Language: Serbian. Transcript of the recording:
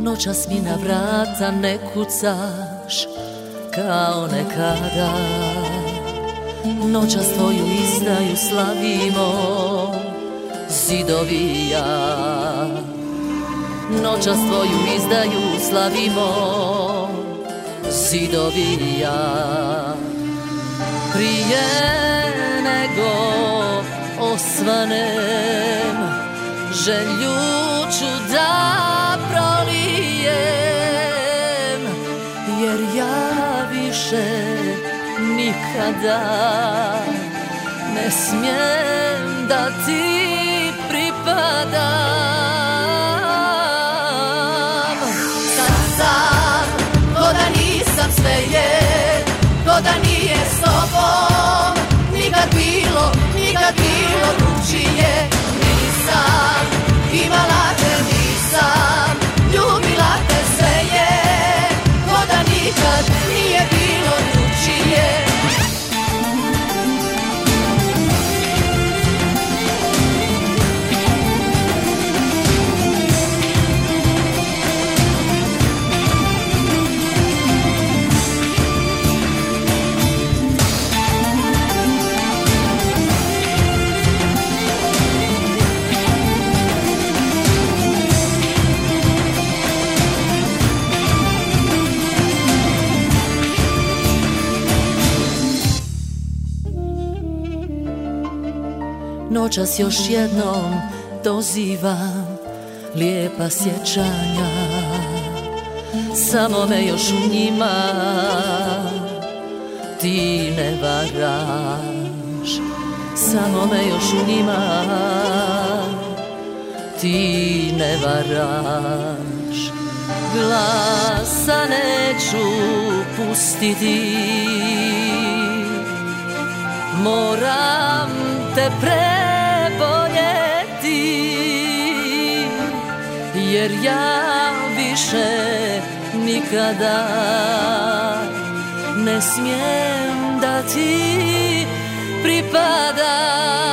Noćas mi na vrata ne kucaš kao nekada. Noćas tvoju izdaju slavimo, zidovi i ja. Noćas tvoju izdaju slavimo, zidovi i ja. Prije nego osvanem, želju ću da prolijem, jer ja više nikada ne smijem da ti pripadam. Sad sam, ko da nisam sve je, ko da nije s tobom nikad bilo drugčije. Nisam imala te, nisam ljubila te, sve je ko da nikad nije bilo drugčije. Noćas još jednom dozivam lijepa sjećanja, samo me još u njima ti ne varaš. Samo me još u njima ti ne varaš. Glasa neću pustiti, moram te preboljeti, jer ja više nikada ne smijem da ti pripadam.